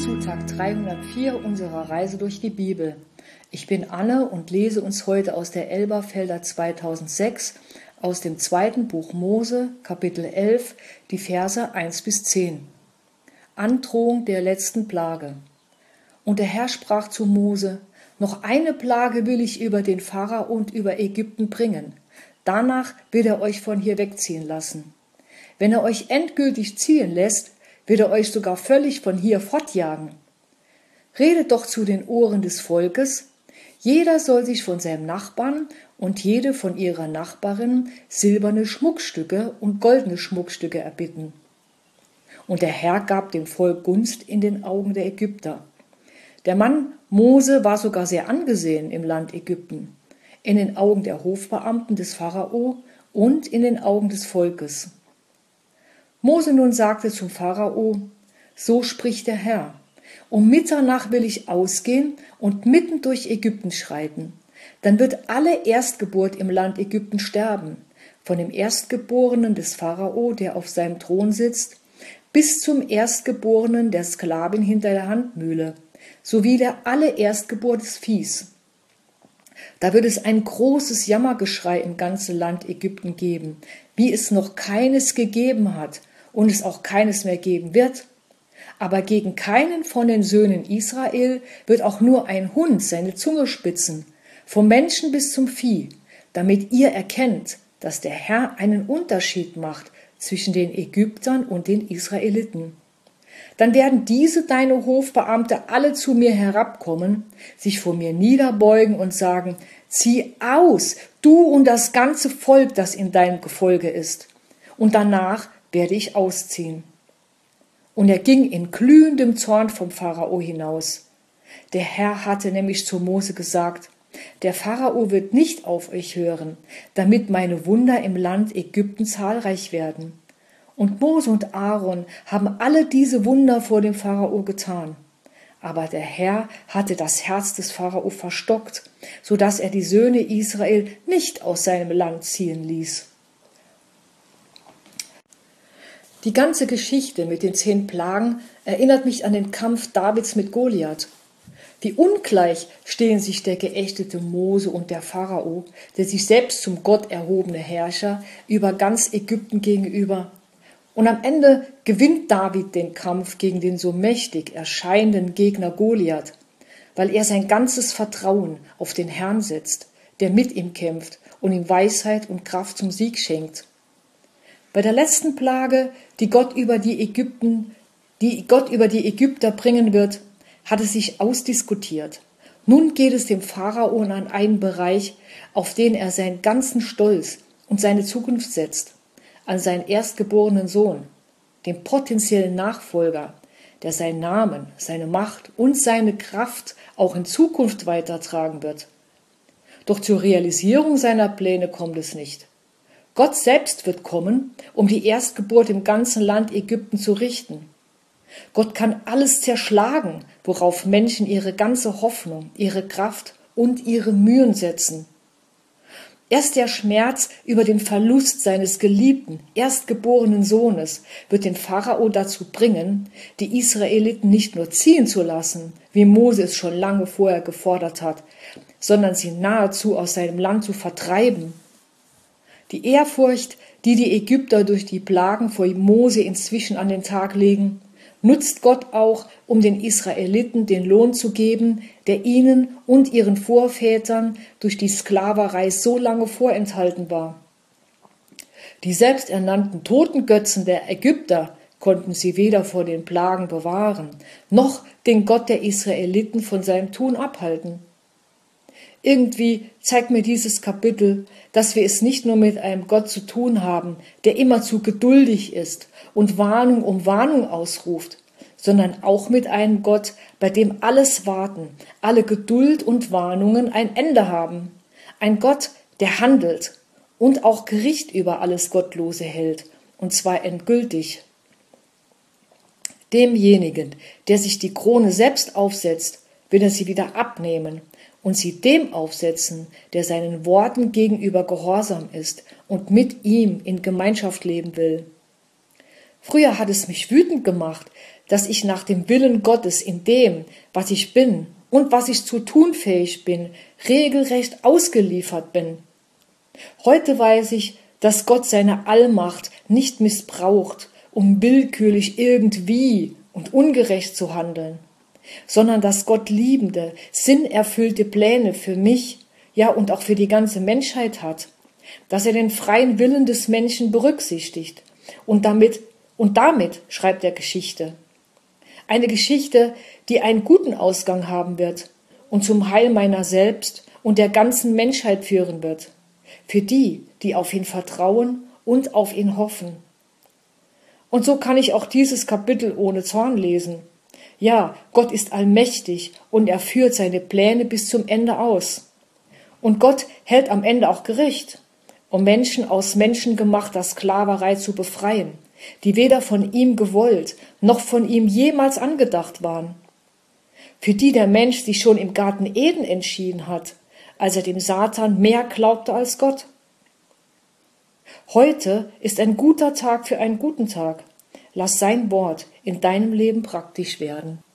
zu Tag 304 unserer Reise durch die Bibel. Ich bin Anne und lese uns heute aus der Elberfelder 2006 aus dem 2. Buch Mose, Kapitel 11, die Verse 1 bis 10. Androhung der letzten Plage. Und der Herr sprach zu Mose: Noch eine Plage will ich über den Pharao und über Ägypten bringen. Danach wird er euch von hier wegziehen lassen. Wenn er euch endgültig ziehen lässt, wird er euch sogar völlig von hier fortjagen. Redet doch zu den Ohren des Volkes: Jeder soll sich von seinem Nachbarn und jede von ihrer Nachbarin silberne Schmuckstücke und goldene Schmuckstücke erbitten. Und der Herr gab dem Volk Gunst in den Augen der Ägypter. Der Mann Mose war sogar sehr angesehen im Land Ägypten, in den Augen der Hofbeamten des Pharao und in den Augen des Volkes. Mose nun sagte zum Pharao: So spricht der Herr: Um Mitternacht will ich ausgehen und mitten durch Ägypten schreiten. Dann wird alle Erstgeburt im Land Ägypten sterben, von dem Erstgeborenen des Pharao, der auf seinem Thron sitzt, bis zum Erstgeborenen der Sklavin hinter der Handmühle, sowie der alle Erstgeburt des Viehs. Da wird es ein großes Jammergeschrei im ganzen Land Ägypten geben, wie es noch keines gegeben hat und es auch keines mehr geben wird. Aber gegen keinen von den Söhnen Israel wird auch nur ein Hund seine Zunge spitzen, vom Menschen bis zum Vieh, damit ihr erkennt, dass der Herr einen Unterschied macht zwischen den Ägyptern und den Israeliten. Dann werden diese deine Hofbeamte alle zu mir herabkommen, sich vor mir niederbeugen und sagen: Zieh aus, du und das ganze Volk, das in deinem Gefolge ist. Und danach werde ich ausziehen. Und er ging in glühendem Zorn vom Pharao hinaus. Der Herr hatte nämlich zu Mose gesagt: Der Pharao wird nicht auf euch hören, damit meine Wunder im Land Ägypten zahlreich werden. Und Mose und Aaron haben alle diese Wunder vor dem Pharao getan. Aber der Herr hatte das Herz des Pharao verstockt, so dass er die Söhne Israel nicht aus seinem Land ziehen ließ. Die ganze Geschichte mit den 10 Plagen erinnert mich an den Kampf Davids mit Goliath. Wie ungleich stehen sich der geächtete Mose und der Pharao, der sich selbst zum Gott erhobene Herrscher, über ganz Ägypten gegenüber. Und am Ende gewinnt David den Kampf gegen den so mächtig erscheinenden Gegner Goliath, weil er sein ganzes Vertrauen auf den Herrn setzt, der mit ihm kämpft und ihm Weisheit und Kraft zum Sieg schenkt. Bei der letzten Plage, die Gott über die Ägypter bringen wird, hat es sich ausdiskutiert. Nun geht es dem Pharao an einen Bereich, auf den er seinen ganzen Stolz und seine Zukunft setzt, an seinen erstgeborenen Sohn, den potenziellen Nachfolger, der seinen Namen, seine Macht und seine Kraft auch in Zukunft weitertragen wird. Doch zur Realisierung seiner Pläne kommt es nicht. Gott selbst wird kommen, um die Erstgeburt im ganzen Land Ägypten zu richten. Gott kann alles zerschlagen, worauf Menschen ihre ganze Hoffnung, ihre Kraft und ihre Mühen setzen. Erst der Schmerz über den Verlust seines geliebten, erstgeborenen Sohnes wird den Pharao dazu bringen, die Israeliten nicht nur ziehen zu lassen, wie Mose es schon lange vorher gefordert hat, sondern sie nahezu aus seinem Land zu vertreiben. Die Ehrfurcht, die die Ägypter durch die Plagen vor Mose inzwischen an den Tag legen, nutzt Gott auch, um den Israeliten den Lohn zu geben, der ihnen und ihren Vorvätern durch die Sklaverei so lange vorenthalten war. Die selbsternannten Totengötzen der Ägypter konnten sie weder vor den Plagen bewahren, noch den Gott der Israeliten von seinem Tun abhalten. Irgendwie zeigt mir dieses Kapitel, dass wir es nicht nur mit einem Gott zu tun haben, der immerzu geduldig ist und Warnung um Warnung ausruft, sondern auch mit einem Gott, bei dem alles Warten, alle Geduld und Warnungen ein Ende haben. Ein Gott, der handelt und auch Gericht über alles Gottlose hält, und zwar endgültig. Demjenigen, der sich die Krone selbst aufsetzt, will er sie wieder abnehmen und sie dem aufsetzen, der seinen Worten gegenüber gehorsam ist und mit ihm in Gemeinschaft leben will. Früher hat es mich wütend gemacht, dass ich nach dem Willen Gottes in dem, was ich bin und was ich zu tun fähig bin, regelrecht ausgeliefert bin. Heute weiß ich, dass Gott seine Allmacht nicht missbraucht, um willkürlich irgendwie und ungerecht zu handeln, sondern dass Gott liebende, sinnerfüllte Pläne für mich, ja und auch für die ganze Menschheit hat, dass er den freien Willen des Menschen berücksichtigt und damit schreibt er Geschichte. Eine Geschichte, die einen guten Ausgang haben wird und zum Heil meiner selbst und der ganzen Menschheit führen wird, für die, die auf ihn vertrauen und auf ihn hoffen. Und so kann ich auch dieses Kapitel ohne Zorn lesen. Ja, Gott ist allmächtig und er führt seine Pläne bis zum Ende aus. Und Gott hält am Ende auch Gericht, um Menschen aus menschengemachter Sklaverei zu befreien, die weder von ihm gewollt noch von ihm jemals angedacht waren. Für die der Mensch sich schon im Garten Eden entschieden hat, als er dem Satan mehr glaubte als Gott. Heute ist ein guter Tag für einen guten Tag. Lass sein Wort in deinem Leben praktisch werden.